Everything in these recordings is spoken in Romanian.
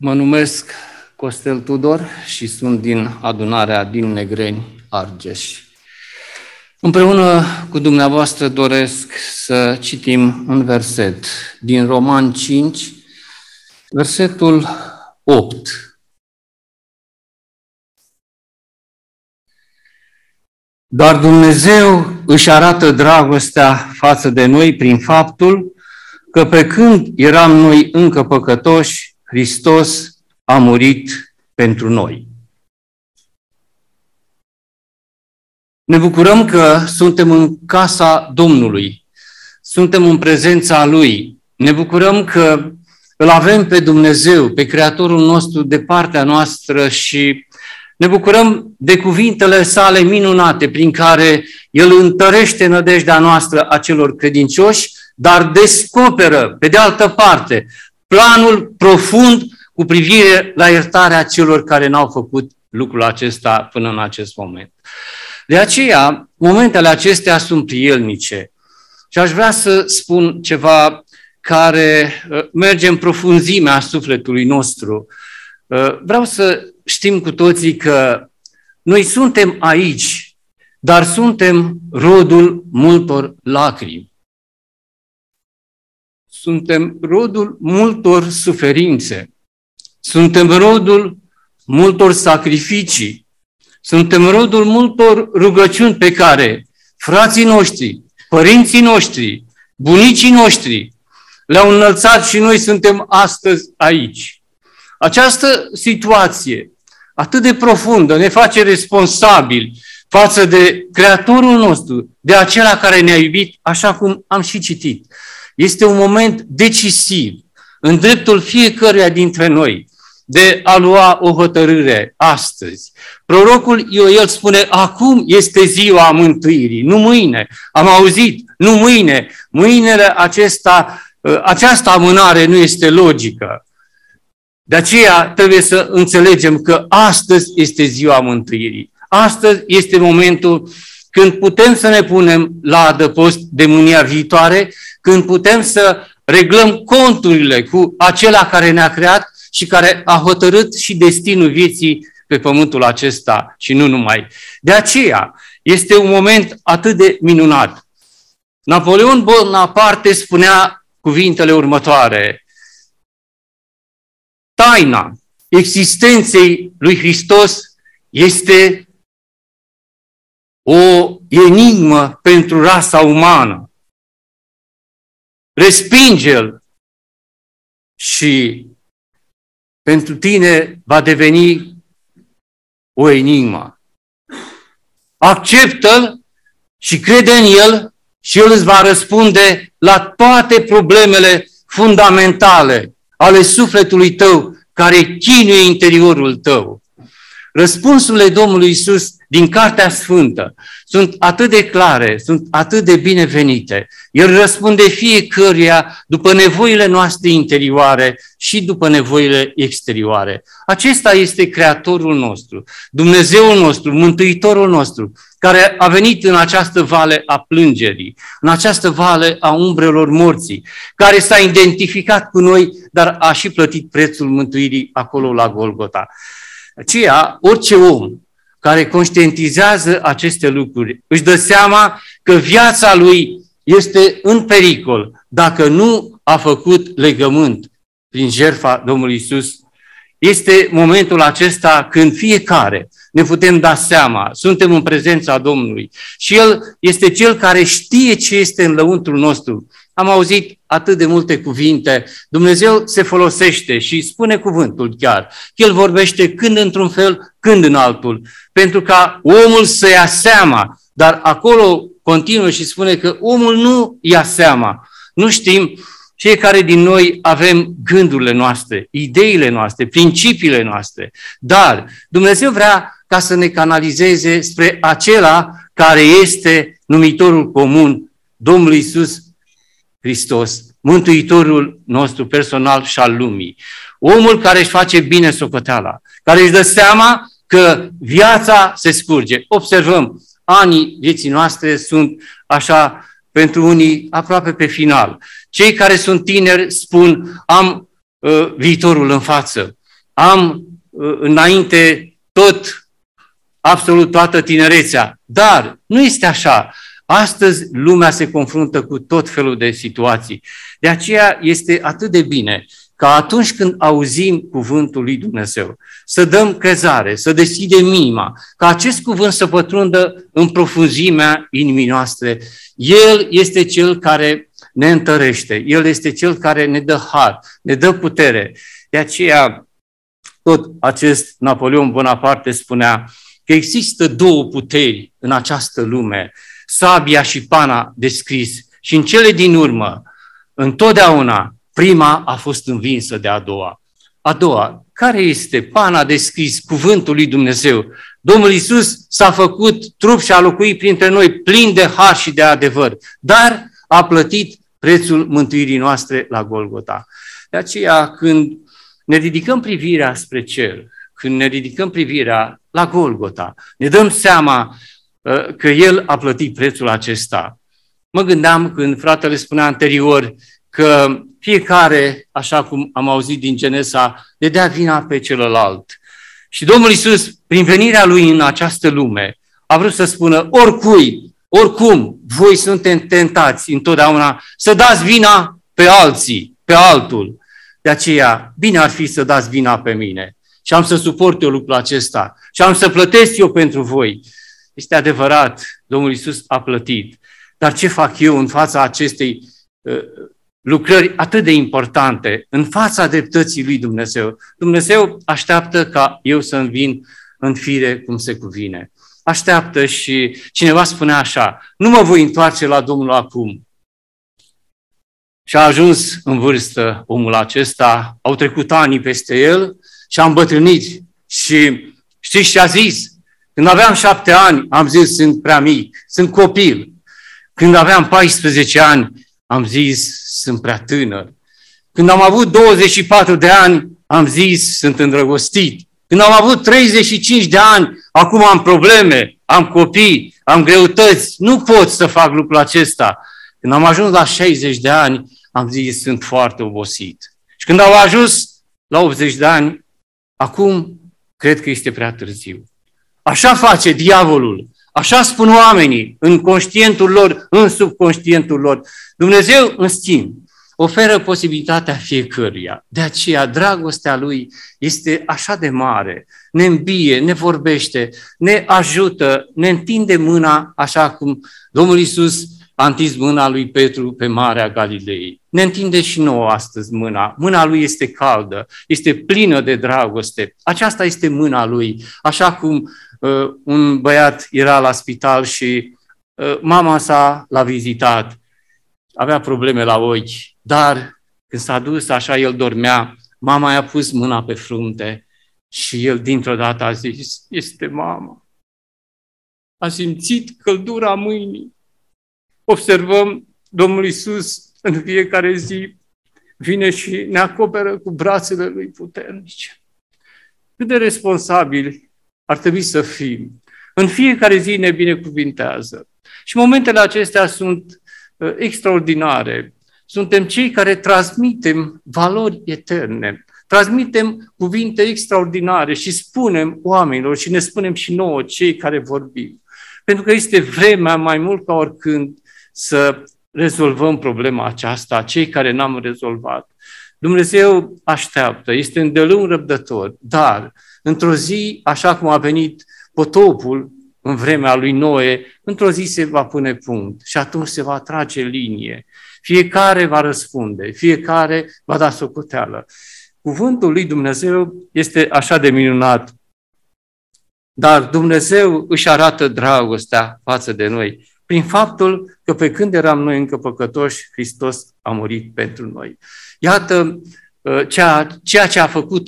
Mă numesc Costel Tudor și sunt din adunarea din Negreni, Argeș. Împreună cu dumneavoastră doresc să citim un verset din Roman 5, versetul 8. Dar Dumnezeu își arată dragostea față de noi prin faptul că pe când eram noi încă păcătoși, Hristos a murit pentru noi. Ne bucurăm că suntem în casa Domnului, suntem în prezența Lui. Ne bucurăm că îl avem pe Dumnezeu, pe Creatorul nostru de partea noastră și ne bucurăm de cuvintele sale minunate prin care El întărește nădejdea noastră a celor credincioși, dar descoperă, pe de altă parte, planul profund cu privire la iertarea celor care n-au făcut lucrul acesta până în acest moment. De aceea, momentele acestea sunt prielnice. Și aș vrea să spun ceva care merge în profunzimea sufletului nostru. Vreau să știm cu toții că noi suntem aici, dar suntem rodul multor lacrimi. Suntem rodul multor suferințe. Suntem rodul multor sacrificii. Suntem rodul multor rugăciuni pe care frații noștri, părinții noștri, bunicii noștri le-au înălțat și noi suntem astăzi aici. Această situație atât de profundă ne face responsabili față de Creatorul nostru, de acela care ne-a iubit, așa cum am și citit. Este un moment decisiv în dreptul fiecăruia dintre noi de a lua o hotărâre astăzi. Prorocul Ioel spune, acum este ziua mântuirii, nu mâine. Am auzit, nu mâine. Mâinile această amânare nu este logică. De aceea trebuie să înțelegem că astăzi este ziua mântuirii. Astăzi este momentul când putem să ne punem la adăpost de mânia viitoare, când putem să reglăm conturile cu acela care ne-a creat și care a hotărât și destinul vieții pe pământul acesta și nu numai. De aceea este un moment atât de minunat. Napoleon Bonaparte spunea cuvintele următoare: taina existenței lui Hristos este o enigmă pentru rasa umană. Respinge-l și pentru tine va deveni o enigmă. Acceptă-l și crede în el și el îți va răspunde la toate problemele fundamentale ale sufletului tău care chinuie interiorul tău. Răspunsurile Domnului Iisus din Cartea Sfântă sunt atât de clare, sunt atât de binevenite. El răspunde fiecăruia după nevoile noastre interioare și după nevoile exterioare. Acesta este Creatorul nostru, Dumnezeul nostru, Mântuitorul nostru, care a venit în această vale a plângerii, în această vale a umbrelor morții, care s-a identificat cu noi, dar a și plătit prețul mântuirii acolo la Golgota. Aceea, orice om care conștientizează aceste lucruri își dă seama că viața lui este în pericol dacă nu a făcut legământ prin jertfa Domnului Iisus. Este momentul acesta când fiecare ne putem da seama, suntem în prezența Domnului și El este Cel care știe ce este în lăuntrul nostru. Am auzit atât de multe cuvinte. Dumnezeu se folosește și spune cuvântul chiar. El vorbește când într-un fel, când în altul, pentru ca omul să ia seama. Dar acolo continuă și spune că omul nu ia seama. Nu știm, fiecare din noi avem gândurile noastre, ideile noastre, principiile noastre. Dar Dumnezeu vrea ca să ne canalizeze spre acela care este numitorul comun, Domnul Iisus Hristos, Mântuitorul nostru personal și al lumii. Omul care își face bine socoteala, care își dă seama că viața se scurge. Observăm, anii vieții noastre sunt așa, pentru unii, aproape pe final. Cei care sunt tineri spun, am viitorul în față. am înainte absolut toată tinerețea. Dar nu este așa. Astăzi lumea se confruntă cu tot felul de situații. De aceea este atât de bine ca atunci când auzim cuvântul lui Dumnezeu, să dăm crezare, să deschidem inima, ca acest cuvânt să pătrundă în profunzimea inimii noastre. El este Cel care ne întărește, El este Cel care ne dă har, ne dă putere. De aceea, tot acest Napoleon Bonaparte spunea că există două puteri în această lume, sabia și pana de scris, și în cele din urmă, întotdeauna, prima a fost învinsă de a doua. A doua, care este pana de scris, cuvântul lui Dumnezeu? Domnul Iisus s-a făcut trup și a locuit printre noi plin de har și de adevăr, dar a plătit prețul mântuirii noastre la Golgota. De aceea, când ne ridicăm privirea spre cer, când ne ridicăm privirea la Golgota, ne dăm seama că El a plătit prețul acesta. Mă gândeam când fratele spunea anterior că fiecare, așa cum am auzit din Genesa, le dea vina pe celălalt. Și Domnul Iisus, prin venirea Lui în această lume, a vrut să spună oricui, oricum, voi sunteți tentați întotdeauna să dați vina pe alții, pe altul. De aceea, bine ar fi să dați vina pe mine și am să suport eu lucrul acesta și am să plătesc eu pentru voi. Este adevărat, Domnul Iisus a plătit. Dar ce fac eu în fața acestei lucrări atât de importante, în fața dreptății lui Dumnezeu? Dumnezeu așteaptă ca eu să-mi vin în fire cum se cuvine. Așteaptă și cineva spunea așa, nu mă voi întoarce la Domnul acum. Și a ajuns în vârstă omul acesta, au trecut ani peste el și a îmbătrânit. Și știți ce a zis? Când aveam 7 ani, am zis, sunt prea mic, sunt copil. Când aveam 14 ani, am zis, sunt prea tânăr. Când am avut 24 de ani, am zis, sunt îndrăgostit. Când am avut 35 de ani, acum am probleme, am copii, am greutăți, nu pot să fac lucrul acesta. Când am ajuns la 60 de ani, am zis, sunt foarte obosit. Și când am ajuns la 80 de ani, acum cred că este prea târziu. Așa face diavolul, așa spun oamenii în conștientul lor, în subconștientul lor. Dumnezeu, în schimb, oferă posibilitatea fiecăruia. De aceea, dragostea Lui este așa de mare, ne îmbie, ne vorbește, ne ajută, ne întinde mâna, așa cum Domnul Iisus a întins mâna lui Petru pe Marea Galilei. Ne întinde și nouă astăzi mâna. Mâna Lui este caldă, este plină de dragoste. Aceasta este mâna Lui. Așa cum un băiat era la spital și mama sa l-a vizitat. Avea probleme la ochi, dar când s-a dus, așa el dormea, mama i-a pus mâna pe frunte și el dintr-o dată a zis, este mama. A simțit căldura mâinii. Observăm Domnul Iisus în fiecare zi vine și ne acoperă cu brațele Lui puternice. Cât de responsabili ar trebui să fim. În fiecare zi ne binecuvintează. Și momentele acestea sunt extraordinare. Suntem cei care transmitem valori eterne, transmitem cuvinte extraordinare și spunem oamenilor și ne spunem și nouă, cei care vorbim. Pentru că este vremea mai mult ca oricând să rezolvăm problema aceasta, cei care n-am rezolvat. Dumnezeu așteaptă, este îndelung răbdător, dar într-o zi, așa cum a venit potopul în vremea lui Noe, într-o zi se va pune punct și atunci se va trage linie. Fiecare va răspunde, fiecare va da socoteală. Cuvântul lui Dumnezeu este așa de minunat, dar Dumnezeu își arată dragostea față de noi prin faptul că pe când eram noi încă păcătoși, Hristos a murit pentru noi. Iată, ceea ce a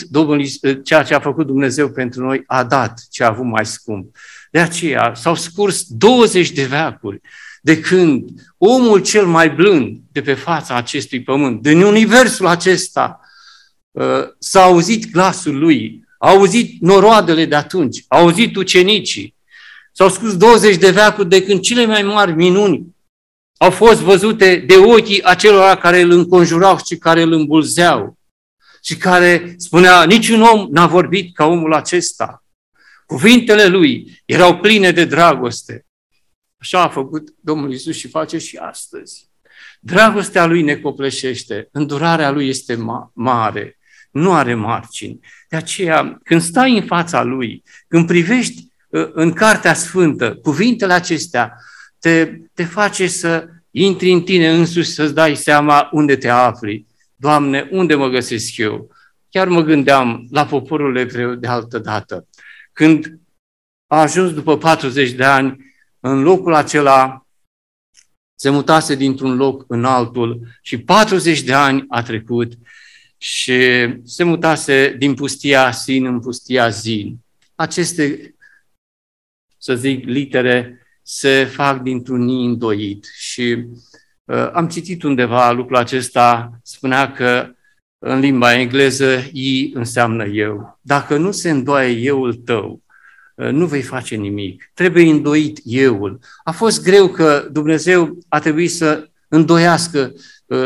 făcut Dumnezeu pentru noi a dat ce a avut mai scump. De aceea s-au scurs 20 de veacuri de când omul cel mai blând de pe fața acestui pământ, din universul acesta, s-a auzit glasul lui, a auzit noroadele de atunci, a auzit ucenicii. S-au scurs 20 de veacuri de când cele mai mari minuni au fost văzute de ochii acelora care îl înconjurau și care îl îmbulzeau. și care spunea, niciun om n-a vorbit ca omul acesta. Cuvintele lui erau pline de dragoste. Așa a făcut Domnul Iisus și face și astăzi. Dragostea lui ne copleșește, îndurarea lui este mare, nu are margini. De aceea, când stai în fața lui, când privești în Cartea Sfântă, cuvintele acestea te face să intri în tine însuși, să-ți dai seama unde te afli. Doamne, unde mă găsesc eu? Chiar mă gândeam la poporul evreu de altă dată. Când a ajuns după 40 de ani, în locul acela se mutase dintr-un loc în altul și 40 de ani a trecut și se mutase din pustia Sin în pustia Zin. Aceste, să zic, litere se fac dintr-un ni îndoit și am citit undeva lucrul acesta, spunea că în limba engleză I înseamnă eu. Dacă nu se îndoie euul tău, nu vei face nimic. Trebuie îndoit euul. A fost greu că Dumnezeu a trebuit să îndoiască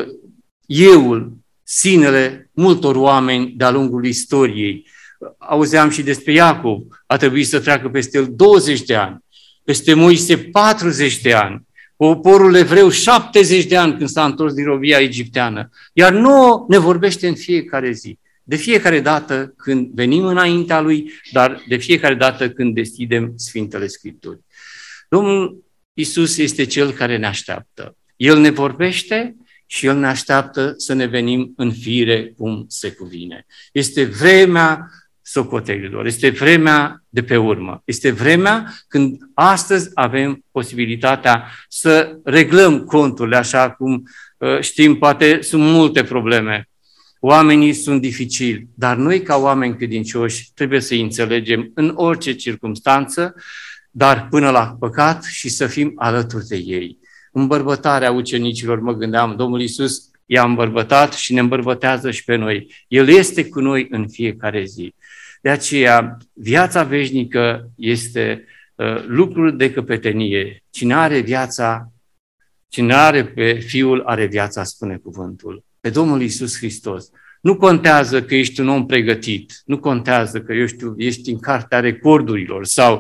euul, sinele multor oameni de-a lungul istoriei. Auzeam și despre Iacov, a trebuit să treacă peste el 20 de ani, peste Moise 40 de ani, poporul evreu 70 de ani când s-a întors din robia egipteană. Iar nouă ne vorbește în fiecare zi. De fiecare dată când venim înaintea Lui, dar de fiecare dată când deschidem Sfintele Scripturi. Domnul Iisus este Cel care ne așteaptă. El ne vorbește și El ne așteaptă să ne venim în fire cum se cuvine. Este vremea socotelilor, este vremea de pe urmă. Este vremea când astăzi avem posibilitatea să reglăm conturile, așa cum știm, poate sunt multe probleme. Oamenii sunt dificili, dar noi ca oameni credincioși trebuie să-i înțelegem în orice circumstanță, dar până la păcat și să fim alături de ei. Îmbărbătarea ucenicilor, mă gândeam, Domnul Iisus i-a îmbărbătat și ne îmbărbătează și pe noi. El este cu noi în fiecare zi. De aceea, viața veșnică este lucrul de căpetenie. Cine are pe Fiul, are viața, spune cuvântul. Pe Domnul Iisus Hristos. Nu contează că ești un om pregătit, nu contează că, ești în cartea recordurilor sau,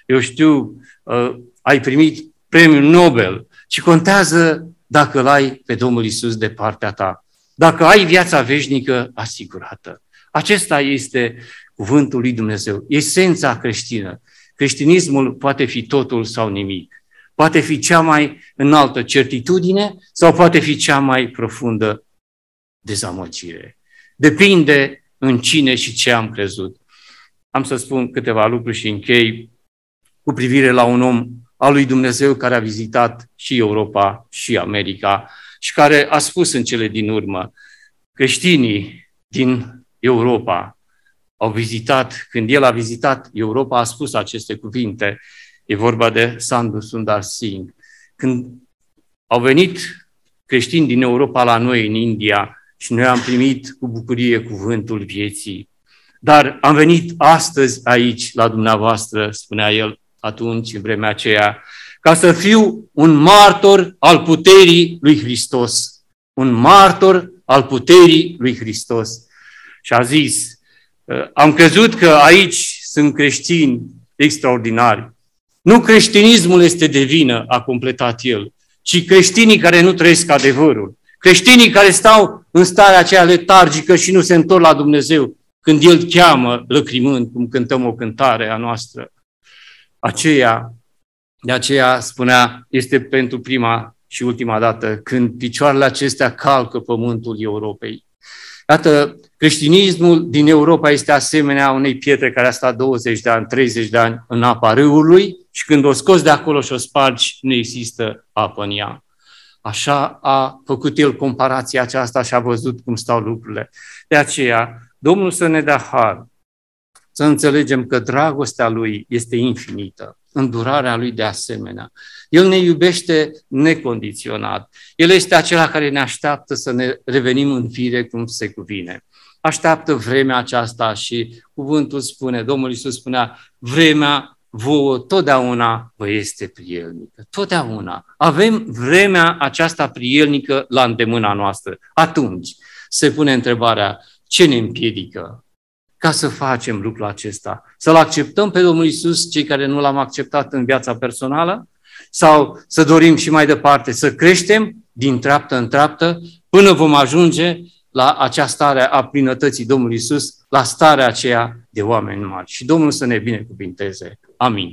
ai primit premiul Nobel, ci contează dacă îl ai pe Domnul Iisus de partea ta. Dacă ai viața veșnică asigurată. Acesta este cuvântul lui Dumnezeu, esența creștină. Creștinismul poate fi totul sau nimic. Poate fi cea mai înaltă certitudine sau poate fi cea mai profundă dezamăgire. Depinde în cine și ce am crezut. Am să spun câteva lucruri și închei cu privire la un om al lui Dumnezeu care a vizitat și Europa și America și care a spus în cele din urmă, creștinii din Europa au vizitat, când el a vizitat Europa, a spus aceste cuvinte, e vorba de Sadhu Sundar Singh. Când au venit creștini din Europa la noi în India și noi am primit cu bucurie cuvântul vieții, dar am venit astăzi aici la dumneavoastră, spunea el atunci, în vremea aceea, ca să fiu un martor al puterii lui Hristos. Un martor al puterii lui Hristos. Și a zis, am crezut că aici sunt creștini extraordinari. Nu creștinismul este de vină, a completat el, ci creștinii care nu trăiesc adevărul. Creștinii care stau în starea aceea letargică și nu se întorc la Dumnezeu când El cheamă lăcrimând, cum cântăm o cântare a noastră. De aceea spunea, este pentru prima și ultima dată când picioarele acestea calcă pământul Europei. Iată, creștinismul din Europa este asemenea unei pietre care a stat 20 de ani, 30 de ani în apa râului și când o scoți de acolo și o spargi, nu există apă în ea. Așa a făcut el comparația aceasta și a văzut cum stau lucrurile. De aceea, Domnul să ne dea har, să înțelegem că dragostea Lui este infinită, îndurarea Lui de asemenea. El ne iubește necondiționat. El este acela care ne așteaptă să ne revenim în fire cum se cuvine. Așteaptă vremea aceasta și cuvântul spune, Domnul Iisus spunea, vremea vouă totdeauna vă este prielnică. Totdeauna. Avem vremea aceasta prielnică la îndemâna noastră. Atunci se pune întrebarea, Ce ne împiedică ca să facem lucrul acesta? Să-L acceptăm pe Domnul Iisus, cei care nu L-am acceptat în viața personală? Sau să dorim și mai departe să creștem din treaptă în treaptă până vom ajunge la acea stare a plinătății Domnului Iisus, la starea aceea de oameni mari. Și Domnul să ne binecuvinteze. Amin.